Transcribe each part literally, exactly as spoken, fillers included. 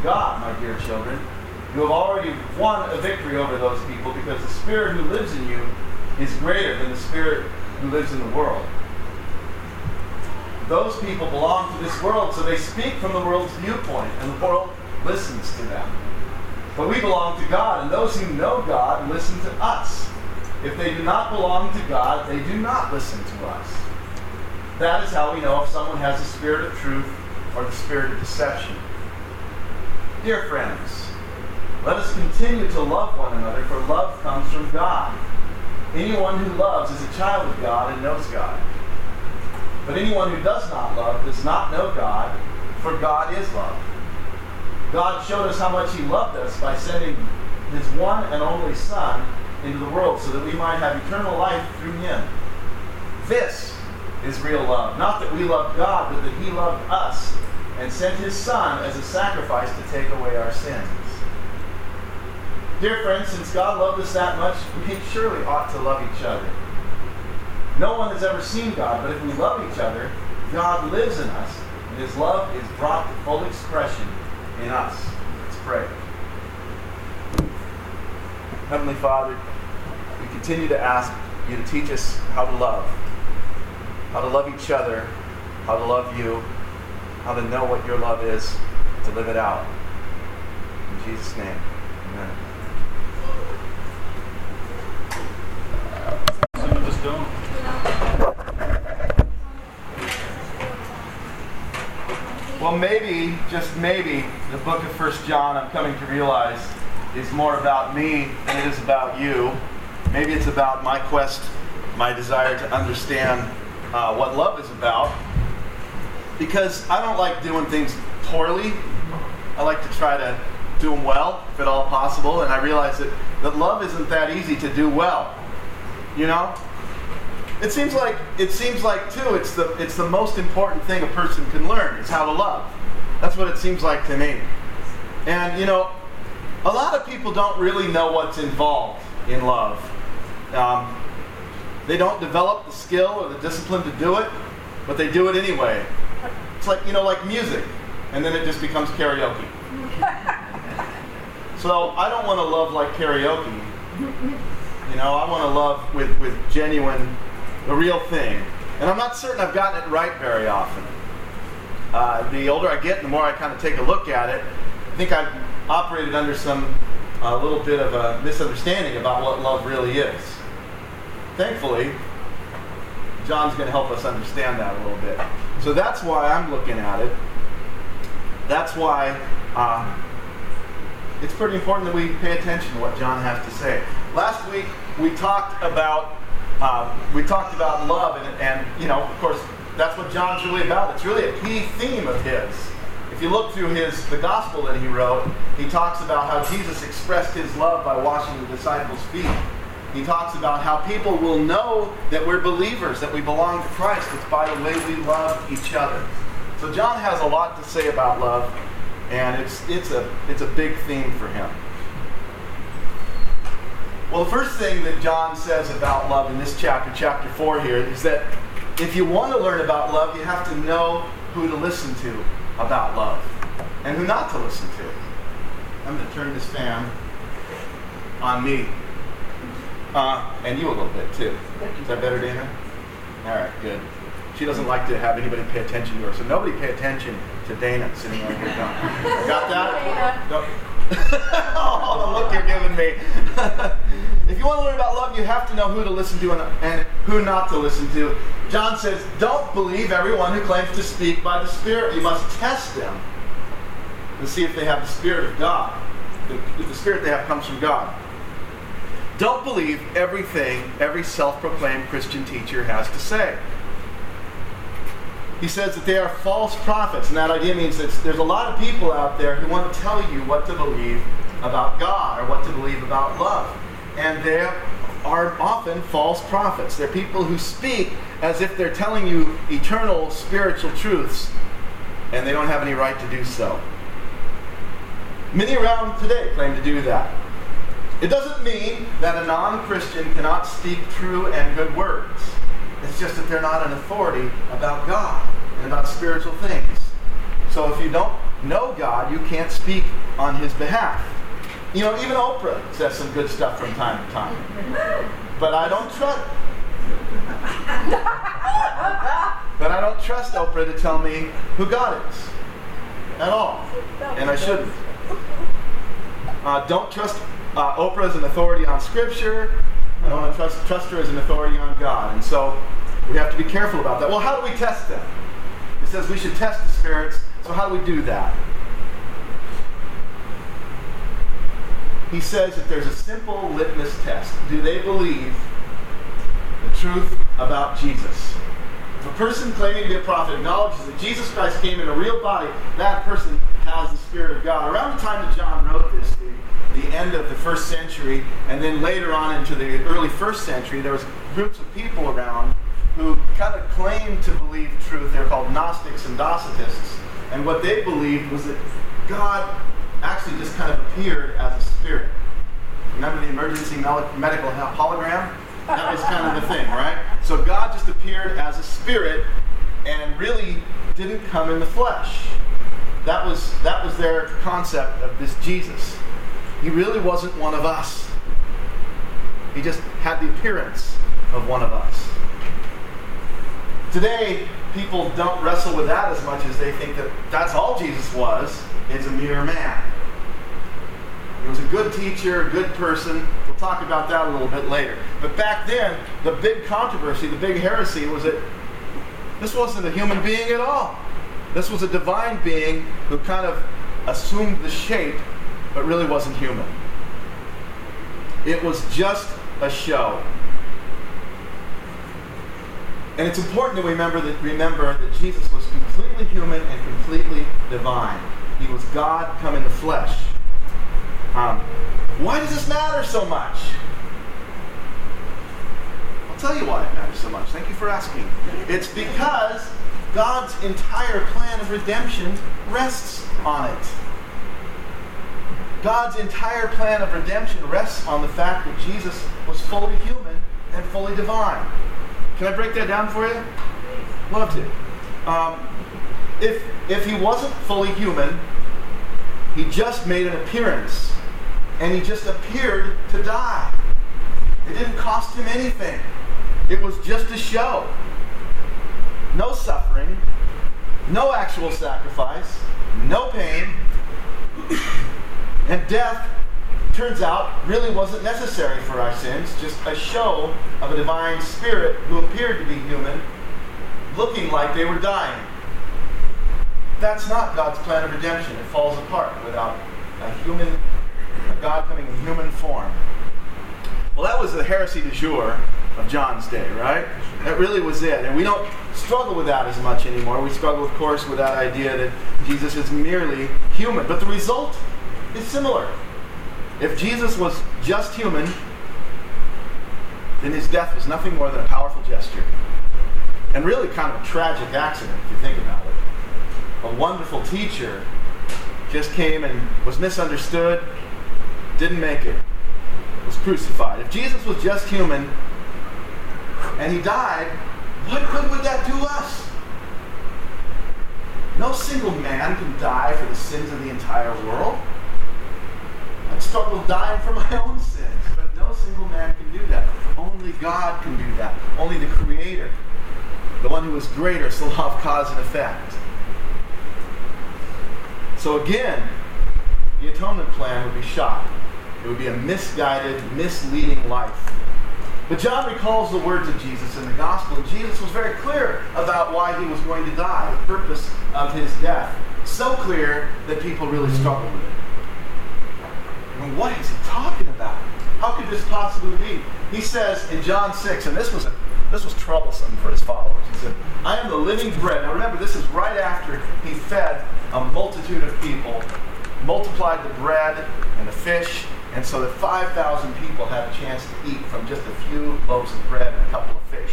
God, my dear children, you have already won a victory over those people, because the Spirit who lives in you is greater than the spirit who lives in the world. Those people belong to this world, so they speak from the world's viewpoint, and the world listens to them. But we belong to God, and those who know God listen to us. If they do not belong to God, they do not listen to us. That is how we know if someone has the spirit of truth or the spirit of deception. Dear friends, let us continue to love one another, for love comes from God. Anyone who loves is a child of God and knows God. But anyone who does not love does not know God, for God is love. God showed us how much He loved us by sending His one and only Son into the world so that we might have eternal life through Him. This is real love. Not that we loved God, but that He loved us and sent His Son as a sacrifice to take away our sins. Dear friends, since God loved us that much, we surely ought to love each other. No one has ever seen God, but if we love each other, God lives in us, and His love is brought to full expression in us. Let's pray. Heavenly Father, we continue to ask You to teach us how to love, how to love each other, how to love You, how to know what Your love is, to live it out. In Jesus' name, amen. Some of us don't. Well, maybe, just maybe, the book of First John, I'm coming to realize, is more about me than it is about you. Maybe it's about my quest, my desire to understand uh, what love is about. Because I don't like doing things poorly. I like to try to do them well, if at all possible. And I realize that, that love isn't that easy to do well. You know? It seems like it seems like too. It's the it's the most important thing a person can learn is how to love. That's what it seems like to me. And you know, a lot of people don't really know what's involved in love. Um, they don't develop the skill or the discipline to do it, but they do it anyway. It's like you know, like music, and then it just becomes karaoke. So I don't want to love like karaoke. You know, I want to love with with genuine. The real thing. And I'm not certain I've gotten it right very often. Uh, the older I get, the more I kind of take a look at it. I think I've operated under some a uh, little bit of a misunderstanding about what love really is. Thankfully, John's going to help us understand that a little bit. So that's why I'm looking at it. That's why uh, it's pretty important that we pay attention to what John has to say. Last week, we talked about Uh, we talked about love, and, and, you know, of course, that's what John's really about. It's really a key theme of his. If you look through his the gospel that he wrote, he talks about how Jesus expressed His love by washing the disciples' feet. He talks about how people will know that we're believers, that we belong to Christ. It's by the way we love each other. So John has a lot to say about love, and it's it's a it's a big theme for him. Well, the first thing that John says about love in this chapter, chapter four here, is that if you want to learn about love, you have to know who to listen to about love and who not to listen to. I'm going to turn this fan on me. Uh, and you a little bit, too. Is that better, Dana? All right, good. She doesn't like to have anybody pay attention to her, so nobody pay attention to Dana sitting right here. No. Got that? No. Oh, the look you're giving me. If you want to learn about love, you have to know who to listen to and, and who not to listen to. John says, don't believe everyone who claims to speak by the Spirit. You must test them to see if they have the Spirit of God. If the Spirit they have comes from God. Don't believe everything every self-proclaimed Christian teacher has to say. He says that they are false prophets, and that idea means that there's a lot of people out there who want to tell you what to believe about God or what to believe about love. And they are often false prophets. They're people who speak as if they're telling you eternal spiritual truths, and they don't have any right to do so. Many around today claim to do that. It doesn't mean that a non-Christian cannot speak true and good words. It's just that they're not an authority about God and about spiritual things. So if you don't know God, you can't speak on his behalf. You know, even Oprah says some good stuff from time to time. But I don't trust But I don't trust Oprah to tell me who God is. At all. And I shouldn't. Uh, don't trust uh, Oprah as an authority on Scripture. I don't want to trust, trust her as an authority on God. And so we have to be careful about that. Well, how do we test them? It says we should test the spirits. So how do we do that? He says that there's a simple litmus test. Do they believe the truth about Jesus? If a person claiming to be a prophet acknowledges that Jesus Christ came in a real body, that person has the Spirit of God. Around the time that John wrote this, the, the end of the first century, and then later on into the early first century, there was groups of people around who kind of claimed to believe truth. They're called Gnostics and Docetists. And what they believed was that God actually just kind of appeared as a spirit. Remember the emergency medical hologram? That was kind of the thing, right? So God just appeared as a spirit and really didn't come in the flesh. That was that was their concept of this Jesus. He really wasn't one of us. He just had the appearance of one of us. Today, people don't wrestle with that as much as they think that that's all Jesus was, is a mere man. He was a good teacher, a good person. We'll talk about that a little bit later. But back then, the big controversy, the big heresy was that this wasn't a human being at all. This was a divine being who kind of assumed the shape, but really wasn't human. It was just a show. And it's important to remember that, remember that Jesus was completely human and completely divine. He was God come in the flesh. Um, why does this matter so much? I'll tell you why it matters so much. Thank you for asking. It's because God's entire plan of redemption rests on it. God's entire plan of redemption rests on the fact that Jesus was fully human and fully divine. Can I break that down for you? Love to. Um, if, if he wasn't fully human, he just made an appearance. And he just appeared to die. It didn't cost him anything. It was just a show. No suffering. No actual sacrifice. No pain. And death, turns out, really wasn't necessary for our sins. Just a show of a divine spirit who appeared to be human, looking like they were dying. That's not God's plan of redemption. It falls apart without a human, a God coming in human form. Well, that was the heresy du jour of John's day, right? That really was it. And we don't struggle with that as much anymore. We struggle, of course, with that idea that Jesus is merely human. But the result is similar. If Jesus was just human, then his death was nothing more than a powerful gesture. And really kind of a tragic accident, if you think about it. A wonderful teacher just came and was misunderstood, didn't make it, was crucified. If Jesus was just human and he died, what good would that do us? No single man can die for the sins of the entire world. I'd struggle dying for my own sins, but no single man can do that. Only God can do that. Only the Creator, the one who is greater, is the law of cause and effect. So again, the atonement plan would be shot. It would be a misguided, misleading life. But John recalls the words of Jesus in the gospel, and Jesus was very clear about why he was going to die, the purpose of his death. So clear that people really struggle with it. And what is he talking about? How could this possibly be? He says in John six, and this was a, this was troublesome for his followers. He said, I am the living bread. Now remember, this is right after he fed a multitude of people, multiplied the bread and the fish, and so that five thousand people had a chance to eat from just a few loaves of bread and a couple of fish.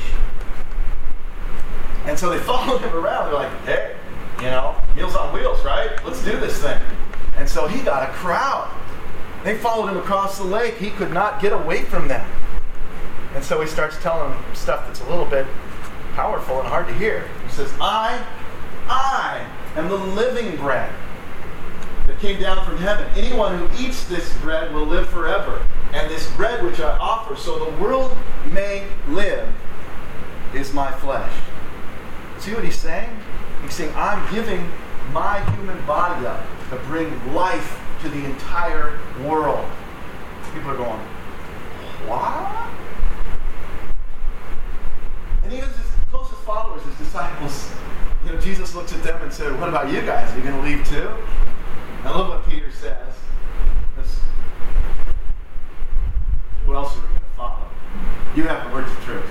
And so they followed him around. They're like, hey, you know, Meals on Wheels, right? Let's do this thing. And so he got a crowd. They followed him across the lake. He could not get away from them. And so he starts telling them stuff that's a little bit powerful and hard to hear. He says, I, I am the living bread came down from heaven. Anyone who eats this bread will live forever. And this bread which I offer, so the world may live, is my flesh. See what he's saying? He's saying, I'm giving my human body up to bring life to the entire world. People are going, what? And even his closest followers, his disciples, you know, Jesus looks at them and said, what about you guys? Are you going to leave too? I love what Peter says. This, who else are we going to follow? You have the words of truth.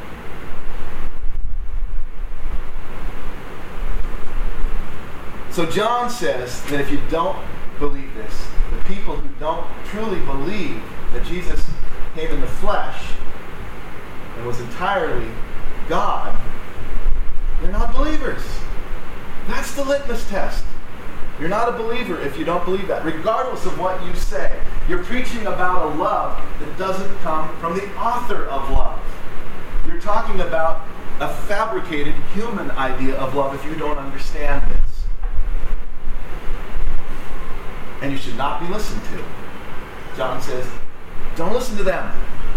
So John says that if you don't believe this, the people who don't truly believe that Jesus came in the flesh and was entirely God, they're not believers. That's the litmus test. You're not a believer if you don't believe that, regardless of what you say. You're preaching about a love that doesn't come from the author of love. You're talking about a fabricated human idea of love if you don't understand this. And you should not be listened to. John says, don't listen to them.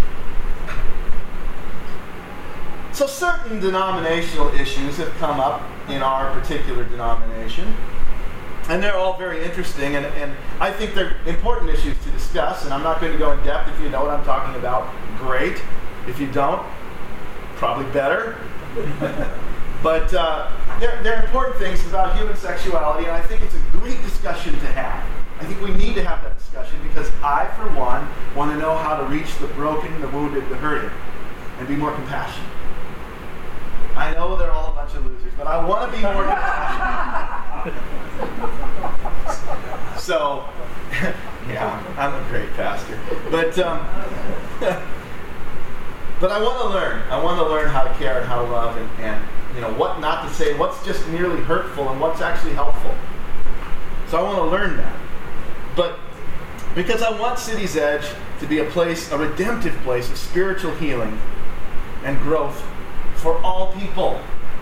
So certain denominational issues have come up in our particular denomination. And they're all very interesting. And, and I think they're important issues to discuss. And I'm not going to go in depth. If you know what I'm talking about, great. If you don't, probably better. But uh, they're, they're important things about human sexuality. And I think it's a great discussion to have. I think we need to have that discussion because I, for one, want to know how to reach the broken, the wounded, the hurting, and be more compassionate. I know they're all a bunch of losers, but I want to be more compassionate. So, yeah, I'm a great pastor. But, um, but I want to learn. I want to learn how to care and how to love and, and, you know, what not to say, what's just merely hurtful and what's actually helpful. So I want to learn that. But because I want City's Edge to be a place, a redemptive place of spiritual healing and growth for all people.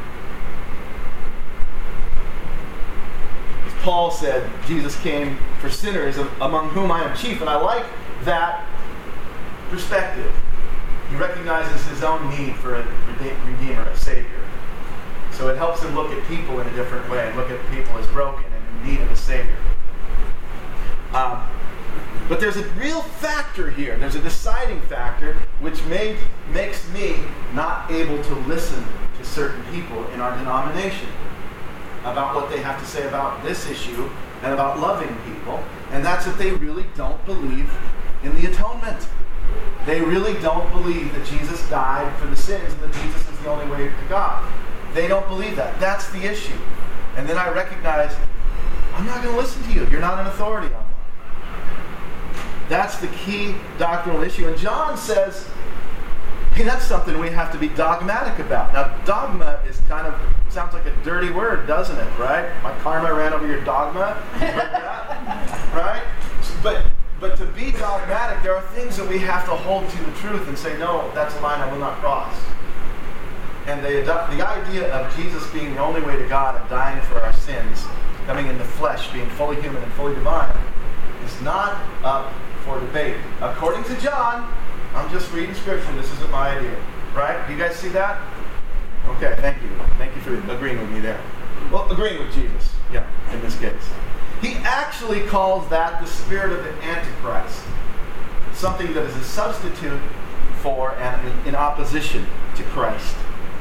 As Paul said, Jesus came for sinners, among whom I am chief. And I like that perspective. He recognizes his own need for a redeemer, a savior. So it helps him look at people in a different way, and look at people as broken and in need of a savior. Um, but there's a real factor here. There's a deciding factor which made, makes me not able to listen to certain people in our denomination about what they have to say about this issue and about loving people. And that's that they really don't believe in the atonement. They really don't believe that Jesus died for the sins and that Jesus is the only way to God. They don't believe that. That's the issue. And then I recognize, I'm not going to listen to you. You're not an authority on that. That's the key doctrinal issue. And John says, hey, that's something we have to be dogmatic about. Now, dogma is kind of, sounds like a dirty word, doesn't it, right? My karma ran over your dogma. Right? But but to be dogmatic, there are things that we have to hold to the truth and say, no, that's a line I will not cross. And the, the idea of Jesus being the only way to God and dying for our sins, coming in the flesh, being fully human and fully divine, is not up for debate. According to John, I'm just reading scripture. This isn't my idea. Right? Do you guys see that? Okay, thank you. Thank you for agreeing with me there. Well, agreeing with Jesus, yeah, in this case. He actually calls that the spirit of the Antichrist. Something that is a substitute for and in opposition to Christ.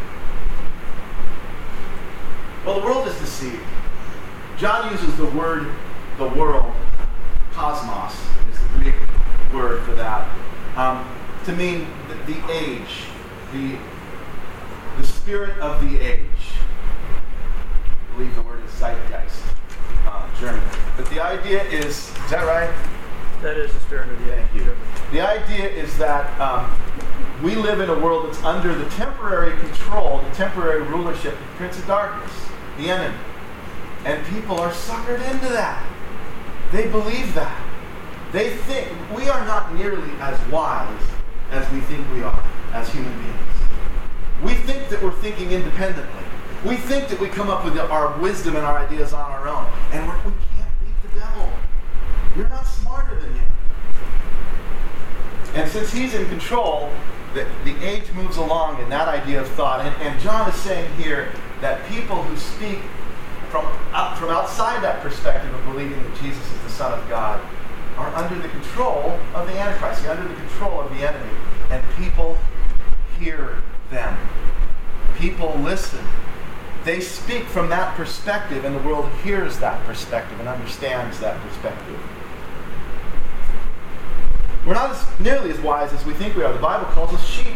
Well, the world is deceived. John uses the word, the world, cosmos, is the Greek word for that, um, to mean the, the age, the, the spirit of the age. I believe the word is Zeitgeist, uh, German. But the idea is, is that right? That is the spirit of the age. Thank you. The idea is that um, we live in a world that's under the temporary control, the temporary rulership of the Prince of Darkness, the enemy. And people are suckered into that. They believe that. They think we are not nearly as wise as we think we are as human beings. We think that we're thinking independently. We think that we come up with our wisdom and our ideas on our own. And we're, we can't beat the devil. You're not smarter than him. And since he's in control, the, the age moves along in that idea of thought. And, and John is saying here that people who speak from, out, from outside that perspective of believing that Jesus is the Son of God are under the control of the Antichrist, under the control of the enemy. And people hear them. People listen. They speak from that perspective, and the world hears that perspective and understands that perspective. We're not as, nearly as wise as we think we are. The Bible calls us sheep.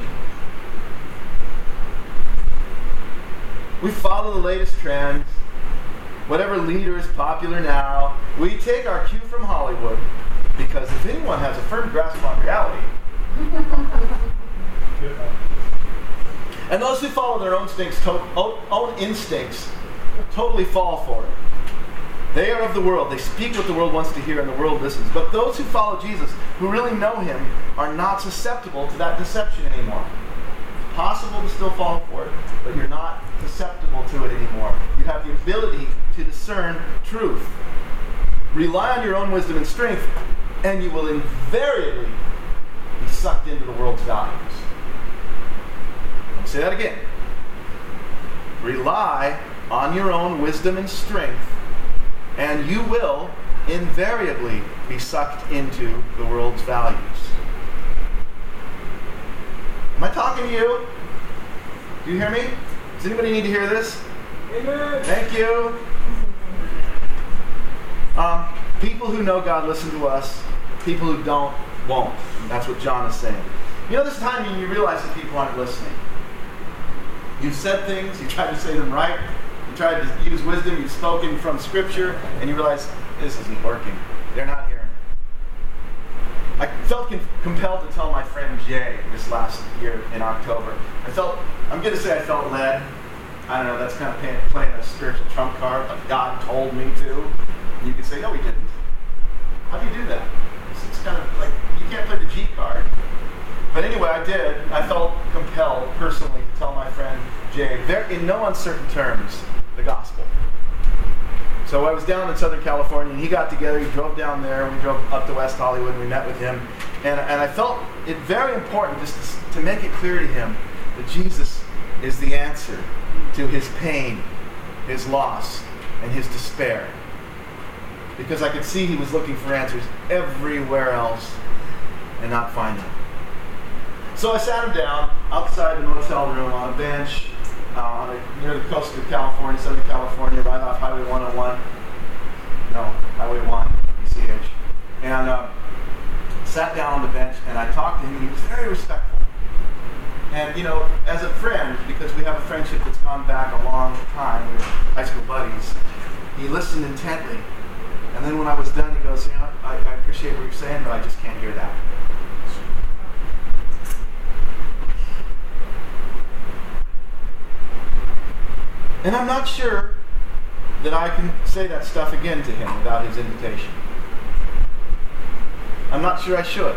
We follow the latest trends, whatever leader is popular now. We take our cue from Hollywood, because if anyone has a firm grasp on reality, and those who follow their own instincts, to, own instincts totally fall for it. They are of the world. They speak what the world wants to hear, and the world listens. But those who follow Jesus, who really know him, are not susceptible to that deception anymore. It's possible to still fall for it, but you're not susceptible to it anymore. You have the ability to discern truth. Rely on your own wisdom and strength, and you will invariably be sucked into the world's values. I'll say that again. Rely on your own wisdom and strength, and you will invariably be sucked into the world's values. Am I talking to you? Do you hear me? Does anybody need to hear this? Amen. Thank you. Um, people who know God listen to us. People who don't, won't. That's what John is saying. You know, this time when you realize that people aren't listening. You've said things, you tried to say them right, you tried to use wisdom, you've spoken from Scripture, and you realize this isn't working. They're not hearing. I felt con- compelled to tell my friend Jay this last year in October. I felt, I'm going to say I felt led. I don't know, that's kind of playing, playing a spiritual trump card, but God told me to. And you can say, no, he didn't. How do you do that? It's, it's kind of like, you can't play the G card. But anyway, I did. I felt compelled personally to tell my friend Jay, very, in no uncertain terms, the gospel. So I was down in Southern California, and he got together. He drove down there. We drove up to West Hollywood, and we met with him. And, and I felt it very important just to, to make it clear to him that Jesus is the answer to his pain, his loss, and his despair. Because I could see he was looking for answers everywhere else and not finding them. So I sat him down outside the motel room on a bench uh, on a, near the coast of California, Southern California, right off Highway one oh one. No, Highway one, E C H. And uh, sat down on the bench, and I talked to him, and he was very respectful. And, you know, as a friend, because we have a friendship that's gone back a long time, we were high school buddies, he listened intently. And then when I was done, he goes, you know, I, I appreciate what you're saying, but I just can't hear that. And I'm not sure that I can say that stuff again to him without his invitation. I'm not sure I should.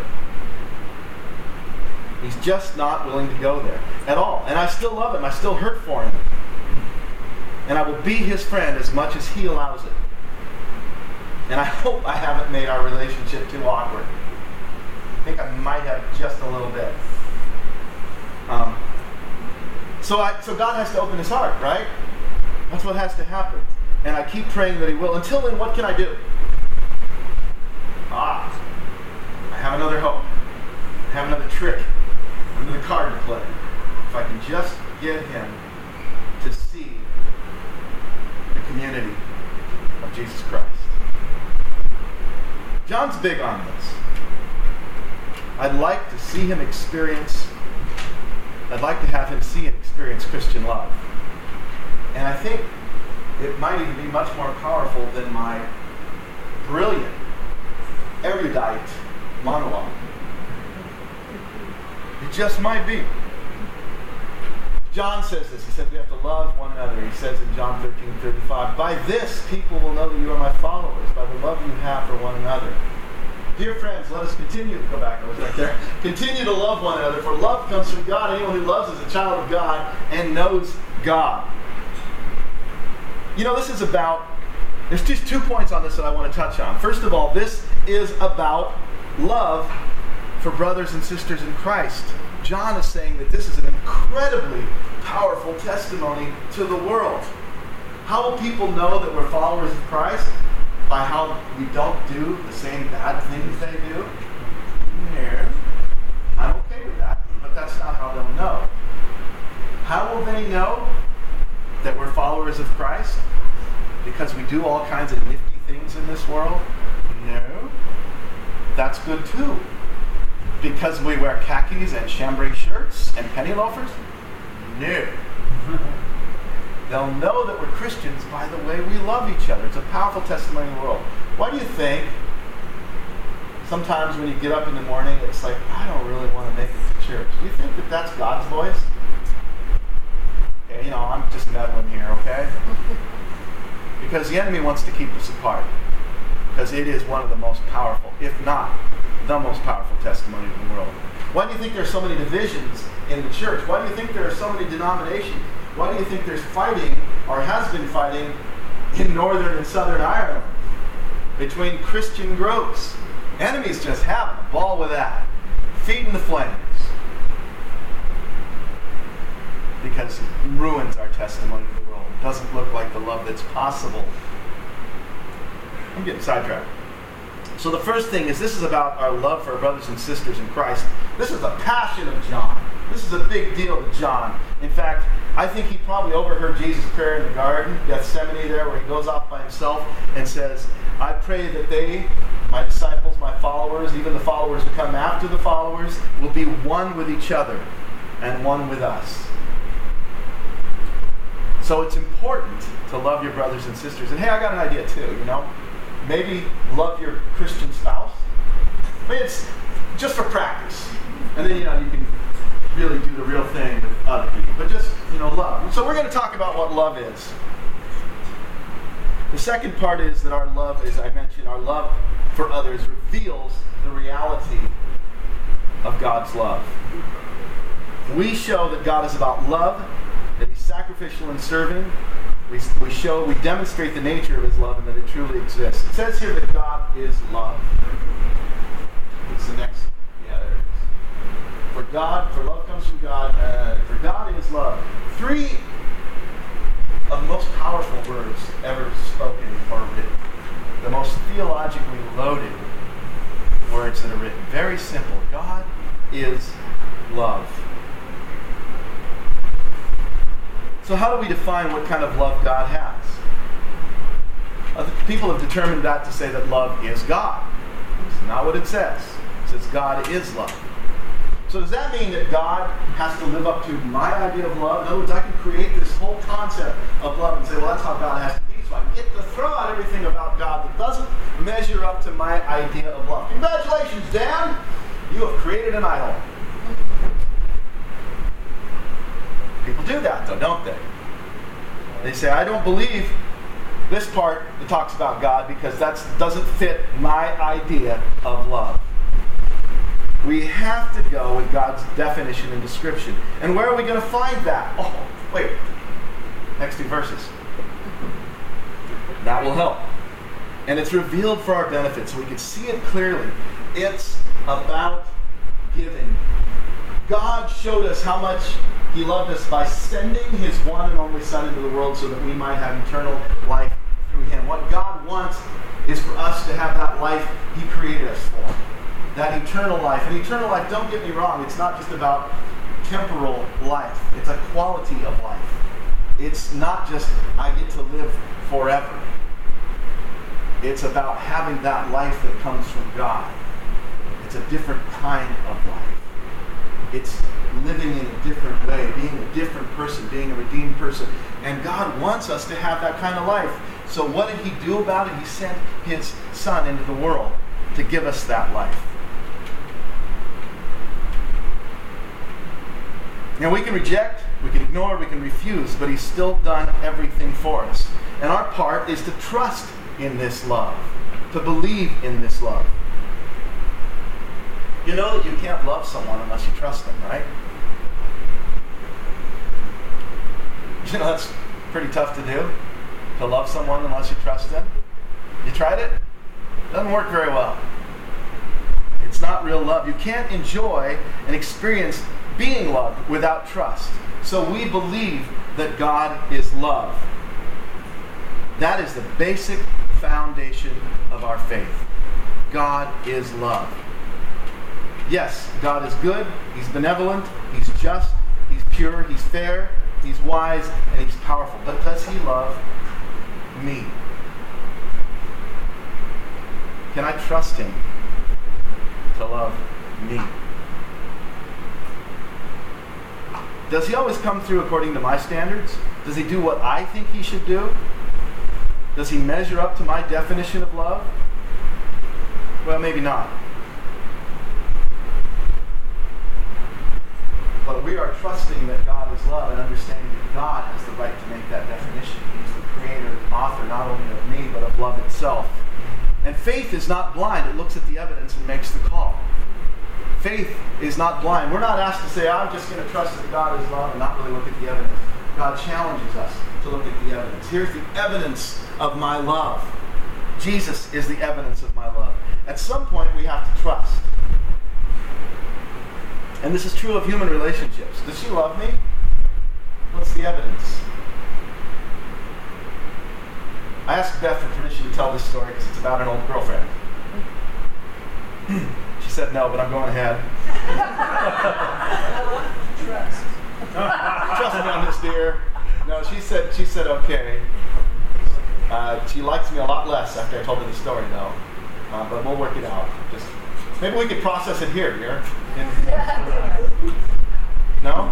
He's just not willing to go there at all. And I still love him. I still hurt for him. And I will be his friend as much as he allows it. And I hope I haven't made our relationship too awkward. I think I might have just a little bit. Um, so, I, so God has to open his heart, right? That's what has to happen. And I keep praying that he will. Until then, what can I do? Ah, I have another hope. I have another trick. Another card to play. If I can just get him to see the community of Jesus Christ. John's big on this. I'd like to see him experience, I'd like to have him see and experience Christian love. And I think it might even be much more powerful than my brilliant, erudite monologue. It just might be. John says this. He says we have to love one another. He says in John thirteen thirty-five, by this people will know that you are my followers, by the love you have for one another. Dear friends, let us continue to go back. I was right there. Continue to love one another, for love comes from God. Anyone who loves is a child of God and knows God. You know, this is about, there's just two points on this that I want to touch on. First of all, this is about love for brothers and sisters in Christ. John is saying that this is an incredibly powerful testimony to the world. How will people know that we're followers of Christ? By how we don't do the same bad things they do? Yeah. I'm okay with that, but that's not how they'll know. How will they know that we're followers of Christ? Because we do all kinds of nifty things in this world? No. That's good too. Because we wear khakis and chambray shirts and penny loafers? No. They'll know that we're Christians by the way we love each other. It's a powerful testimony in the world. Why do you think sometimes when you get up in the morning, it's like, I don't really want to make it to church? Do you think that that's God's voice? Okay, you know, I'm just meddling here, okay? Because the enemy wants to keep us apart. Because it is one of the most powerful, if not the most powerful testimony in the world. Why do you think there's so many divisions in the church? Why do you think there are so many denominations? Why do you think there's fighting, or has been fighting, in Northern and Southern Ireland between Christian groups? Enemies just have a ball with that. Feeding the flames. Because it ruins our testimony to the world. It doesn't look like the love that's possible. I'm getting sidetracked. So the first thing is, this is about our love for our brothers and sisters in Christ. This is the passion of John. This is a big deal to John. In fact, I think he probably overheard Jesus' prayer in the garden, Gethsemane there, where he goes off by himself and says, I pray that they, my disciples, my followers, even the followers who come after the followers, will be one with each other and one with us. So it's important to love your brothers and sisters. And hey, I got an idea too, you know. Maybe love your Christian spouse. I mean, it's just for practice. And then, you know, you can really do the real thing with other people. But just, you know, love. So we're going to talk about what love is. The second part is that our love, as I mentioned, our love for others reveals the reality of God's love. We show that God is about love, that He's sacrificial and serving. We, we show, we demonstrate the nature of His love and that it truly exists. It says here that God is love. It's the next, yeah, there it is. For God, for love comes from God, uh, for God is love. Three of the most powerful words ever spoken or written. The most theologically loaded words that are written. Very simple. God is love. So how do we define what kind of love God has? Other people have determined that to say that love is God. It's not what it says. It says God is love. So does that mean that God has to live up to my idea of love? In other words, I can create this whole concept of love and say, well, that's how God has to be. So I get to throw out everything about God that doesn't measure up to my idea of love. Congratulations, Dan! You have created an idol. People do that, though, don't they? They say, I don't believe this part that talks about God because that doesn't fit my idea of love. We have to go with God's definition and description. And where are we going to find that? Oh, wait. Next two verses. That will help. And it's revealed for our benefit so we can see it clearly. It's about giving. God showed us how much He loved us by sending His one and only Son into the world so that we might have eternal life through Him. What God wants is for us to have that life He created us for. That eternal life. And eternal life, don't get me wrong, it's not just about temporal life. It's a quality of life. It's not just, I get to live forever. It's about having that life that comes from God. It's a different kind of life. It's living in a different way, being a different person, being a redeemed person. And God wants us to have that kind of life. So what did He do about it? He sent His Son into the world to give us that life. Now we can reject, we can ignore, we can refuse, but He's still done everything for us. And our part is to trust in this love, to believe in this love. You know that you can't love someone unless you trust them, right? You know that's pretty tough to do, to love someone unless you trust them. You tried it? Doesn't work very well. It's not real love. You can't enjoy and experience being loved without trust. So we believe that God is love. That is the basic foundation of our faith. God is love. Yes, God is good, He's benevolent, He's just, He's pure, He's fair, He's wise, and He's powerful. But does He love me? Can I trust Him to love me? Does He always come through according to my standards? Does He do what I think He should do? Does He measure up to my definition of love? Well, maybe not. But we are trusting that God is love and understanding that God has the right to make that definition. He's the creator, the author, not only of me, but of love itself. And faith is not blind. It looks at the evidence and makes the call. Faith is not blind. We're not asked to say, I'm just going to trust that God is love and not really look at the evidence. God challenges us to look at the evidence. Here's the evidence of my love. Jesus is the evidence of my love. At some point, we have to trust. And this is true of human relationships. Does she love me? What's the evidence? I asked Beth for permission to tell this story because it's about an old girlfriend. She said no, but I'm going ahead. Trust. Trust me on this, dear. No, she said she said okay. Uh, she likes me a lot less after I told her the story, though. Uh, but we'll work it out. Just maybe we could process it here, dear. In, no?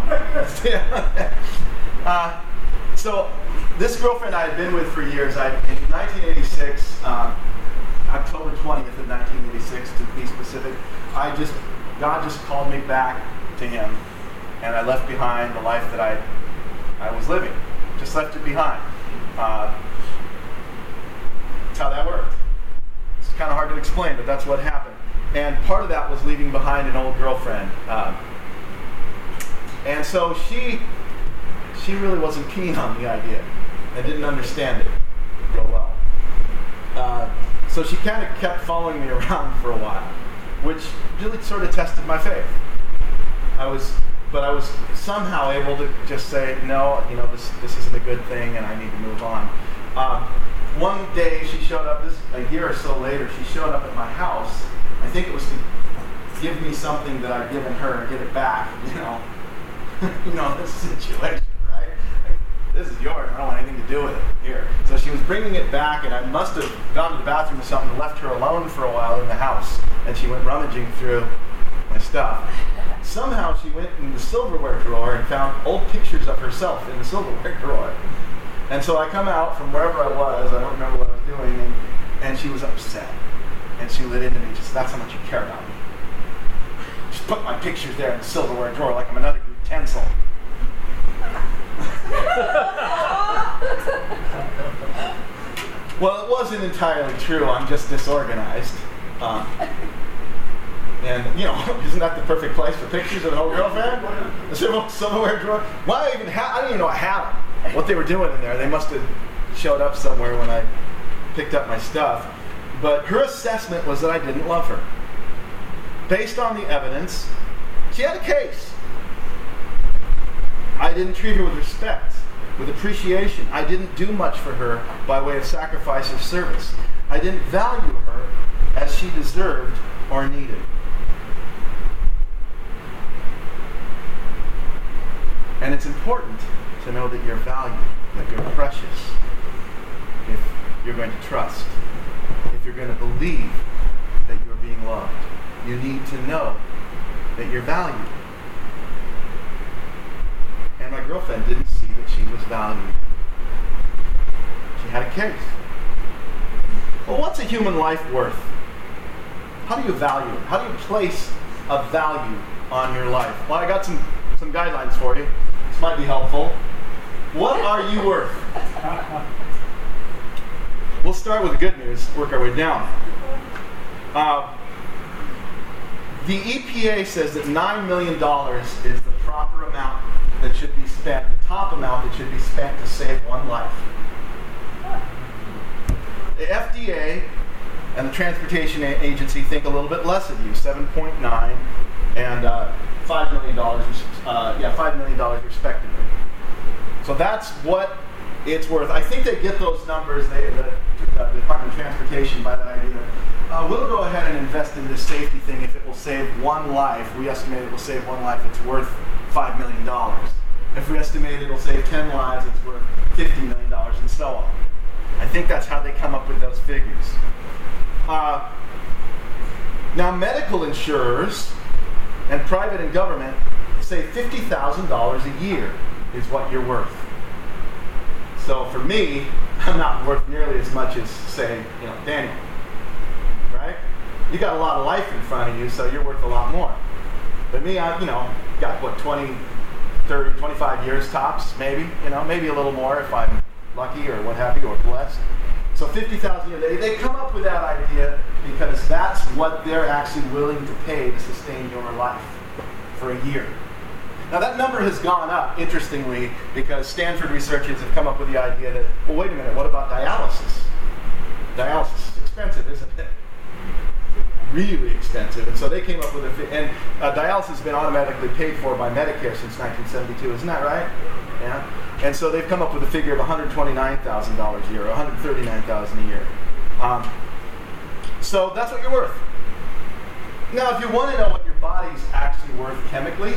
uh, so this girlfriend I had been with for years. I in nineteen eighty-six, um, October twentieth of nineteen eighty-six, to be specific. I just God just called me back to Him, and I left behind the life that I I was living. Just left it behind. Uh, that's how that worked. It's kind of hard to explain, but that's what happened. And part of that was leaving behind an old girlfriend. Uh, and so she she really wasn't keen on the idea and didn't understand it real well. Uh, so she kind of kept following me around for a while, which really sort of tested my faith. I was, but I was somehow able to just say, no, you know, this this isn't a good thing, and I need to move on. Um, one day she showed up, this a year or so later, she showed up at my house. I think it was to give me something that I'd given her and get it back, you know. you know, this situation, right? Like, this is yours, I don't want anything to do with it. Here. So she was bringing it back, and I must have gone to the bathroom or something and left her alone for a while in the house. And she went rummaging through my stuff. Somehow she went in the silverware drawer and found old pictures of herself in the silverware drawer. And so I come out from wherever I was, I don't remember what I was doing, and, and she was upset. And she lit into me, just, that's how much you care about me. Just put my pictures there in the silverware drawer like I'm another utensil. Well, it wasn't entirely true. I'm just disorganized. Um, and, you know, isn't that the perfect place for pictures of an old girlfriend? The silverware drawer? Why I even have, I didn't even know I had them. What they were doing in there. They must have showed up somewhere when I picked up my stuff. But her assessment was that I didn't love her. Based on the evidence, she had a case. I didn't treat her with respect, with appreciation. I didn't do much for her by way of sacrifice or service. I didn't value her as she deserved or needed. And it's important to know that you're valued, that you're precious, if you're going to trust. If you're going to believe that you're being loved, you need to know that you're valued. And my girlfriend didn't see that she was valued. She had a case. Well, what's a human life worth? How do you value it? How do you place a value on your life? Well, I got some, some guidelines for you. This might be helpful. What are you worth? We'll start with the good news, work our way down. Uh, the E P A says that nine million dollars is the proper amount that should be spent, the top amount that should be spent to save one life. The F D A and the transportation a- agency think a little bit less of you, seven point nine and uh, five million dollars, uh, yeah, five million dollars respectively. So that's what it's worth. I think they get those numbers, they, the, the Department of Transportation, by that idea. Uh, we'll go ahead and invest in this safety thing if it will save one life. We estimate it will save one life, it's worth five million dollars. If we estimate it will save ten lives, it's worth fifty million dollars, and so on. I think that's how they come up with those figures. Uh, now, medical insurers and private and government say fifty thousand dollars a year is what you're worth. So for me, I'm not worth nearly as much as, say, you know, Daniel. Right? You got a lot of life in front of you, so you're worth a lot more. But me, I, you know, got what, twenty, thirty, twenty-five years tops, maybe, you know, maybe a little more if I'm lucky or what have you, or blessed. So fifty thousand a year. They, they come up with that idea because that's what they're actually willing to pay to sustain your life for a year. Now that number has gone up, interestingly, because Stanford researchers have come up with the idea that, well, wait a minute, what about dialysis? Dialysis is expensive, isn't it? Really expensive. And so they came up with a, fi- and uh, dialysis has been automatically paid for by Medicare since nineteen seventy-two, isn't that right? Yeah. And so they've come up with a figure of one hundred twenty-nine thousand dollars a year, or one hundred thirty-nine thousand dollars a year. Um, so that's what you're worth. Now, if you want to know what your body's actually worth chemically,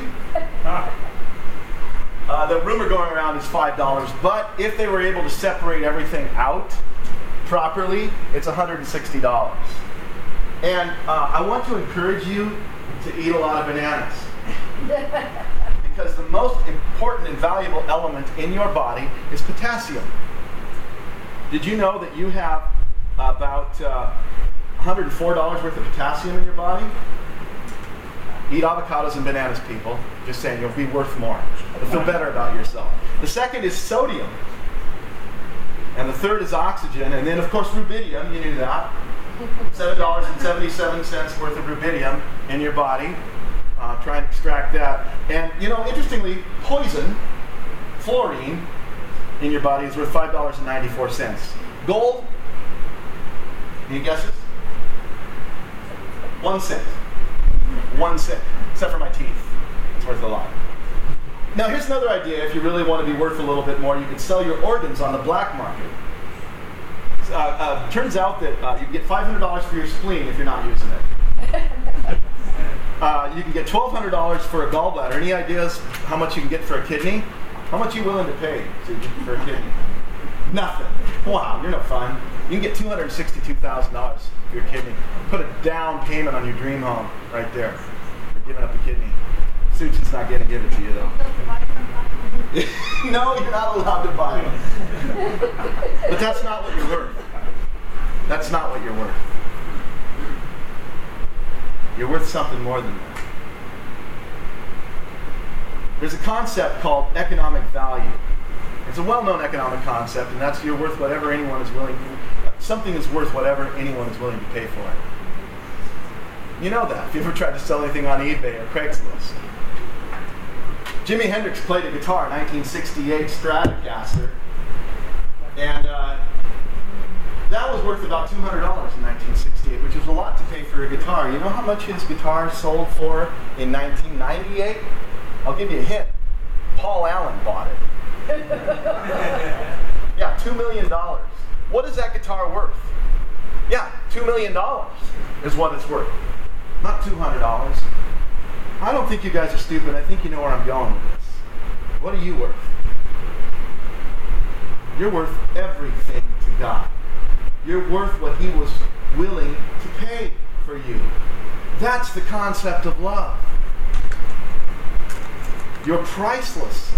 uh, the rumor going around is five dollars. But if they were able to separate everything out properly, it's one hundred sixty dollars. And uh, I want to encourage you to eat a lot of bananas. Because the most important and valuable element in your body is potassium. Did you know that you have about uh, one hundred four dollars worth of potassium in your body? Eat avocados and bananas, people. Just saying, you'll be worth more. You'll feel better about yourself. The second is sodium. And the third is oxygen. And then, of course, rubidium. You knew that. seven dollars and seventy-seven cents worth of rubidium in your body. Uh, try and extract that. And, you know, interestingly, poison, fluorine, in your body is worth five dollars and ninety-four cents. Gold, any guesses? One cent. One cent. Except for my teeth. It's worth a lot. Now, here's another idea. If you really want to be worth a little bit more, you can sell your organs on the black market. Uh, uh, turns out that uh, you can get five hundred dollars for your spleen if you're not using it. Uh, you can get twelve hundred dollars for a gallbladder. Any ideas how much you can get for a kidney? How much are you willing to pay to, for a kidney? Nothing. Wow, you're no fun. You can get two hundred sixty-two thousand dollars for your kidney. Put a down payment on your dream home right there for giving up a kidney. Suchin's not going to give it to you, though. No, you're not allowed to buy them. But that's not what you're worth. That's not what you're worth. You're worth something more than that. There's a concept called economic value. It's a well-known economic concept, and that's you're worth whatever anyone is willing to, something is worth whatever anyone is willing to pay for it. You know that if you ever tried to sell anything on eBay or Craigslist. Jimi Hendrix played a guitar, nineteen sixty-eight Stratocaster, and uh, that was worth about two hundred dollars in nineteen sixty-eight, which was a lot to pay for a guitar. You know how much his guitar sold for in nineteen ninety-eight? I'll give you a hint. Paul Allen bought it. Yeah, two million dollars. What is that guitar worth? Yeah, two million dollars is what it's worth. Not two hundred dollars. I don't think you guys are stupid. I think you know where I'm going with this. What are you worth? You're worth everything to God. You're worth what He was willing to pay for you. That's the concept of love. You're priceless.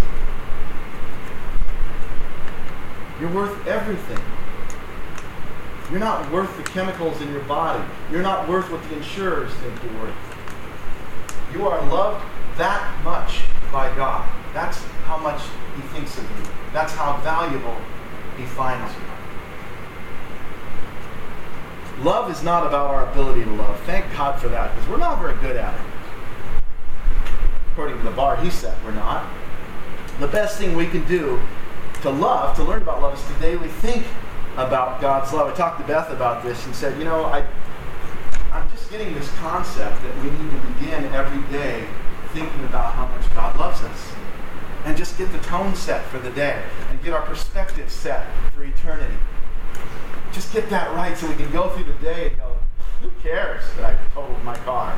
You're worth everything. You're not worth the chemicals in your body. You're not worth what the insurers think you're worth. You are loved that much by God. That's how much He thinks of you. That's how valuable He finds you. Love is not about our ability to love. Thank God for that, because we're not very good at it. According to the bar He set, we're not. The best thing we can do to love, to learn about love, is to daily think about God's love. I talked to Beth about this and said, you know, I getting this concept that we need to begin every day thinking about how much God loves us. And just get the tone set for the day. And get our perspective set for eternity. Just get that right so we can go through the day and go, who cares that I totaled my car?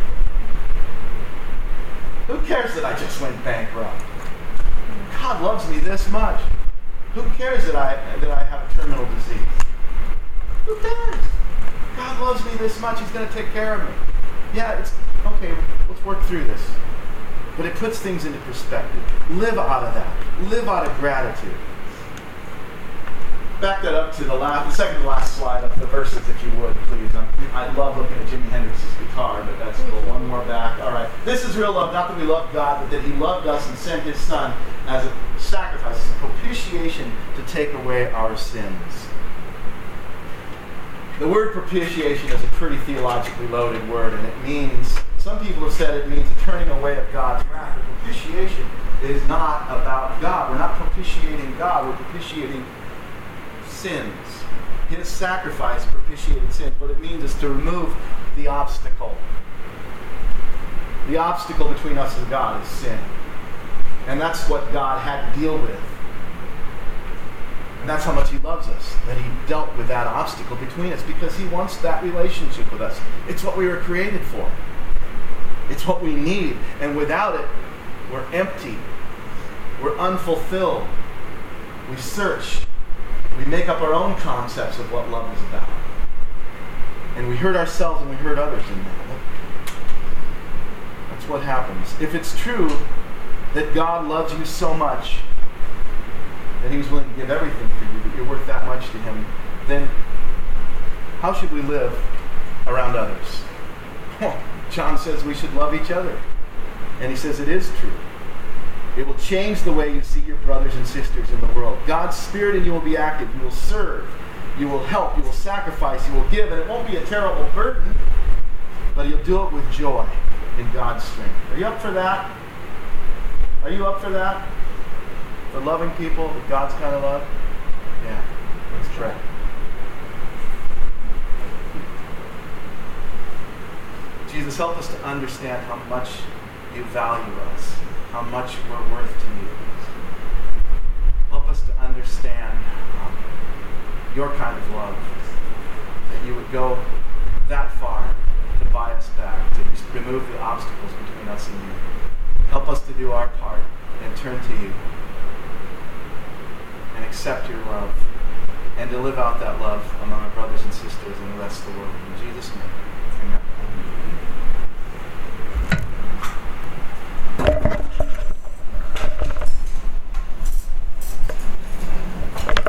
Who cares that I just went bankrupt? God loves me this much. Who cares that I that I have a terminal disease? Who cares? God loves me this much. He's going to take care of me. Yeah, it's okay. Let's work through this. But it puts things into perspective. Live out of that. Live out of gratitude. Back that up to the last, the second to last slide of the verses, if you would, please. I'm, I love looking at Jimi Hendrix's guitar, but that's cool. One more back. All right. This is real love. Not that we love God, but that He loved us and sent His Son as a sacrifice, as a propitiation to take away our sins. The word propitiation is a pretty theologically loaded word, and it means, some people have said it means a turning away of God's wrath. But propitiation is not about God. We're not propitiating God. We're propitiating sins. His sacrifice propitiated sins. What it means is to remove the obstacle. The obstacle between us and God is sin. And that's what God had to deal with. And that's how much He loves us, that He dealt with that obstacle between us, because He wants that relationship with us. It's what we were created for. It's what we need. And without it, we're empty. We're unfulfilled. We search. We make up our own concepts of what love is about. And we hurt ourselves and we hurt others in that. That's what happens. If it's true that God loves you so much, that He was willing to give everything for you, that you're worth that much to Him, then how should we live around others? Well, John says we should love each other. And he says it is true. It will change the way you see your brothers and sisters in the world. God's Spirit in you will be active. You will serve. You will help. You will sacrifice. You will give. And it won't be a terrible burden, but you'll do it with joy in God's strength. Are you up for that? Are you up for that? For loving people with God's kind of love? Yeah. Let's pray. Jesus, help us to understand how much You value us, how much we're worth to You. Help us to understand um, Your kind of love, that You would go that far to buy us back, to remove the obstacles between us and You. Help us to do our part and turn to You and accept Your love and to live out that love among our brothers and sisters in the rest of the world. In Jesus' name.